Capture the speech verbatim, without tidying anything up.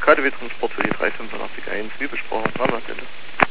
K D W Transport für die drei fünf acht eins, wie besprochen, Rahmenstelle.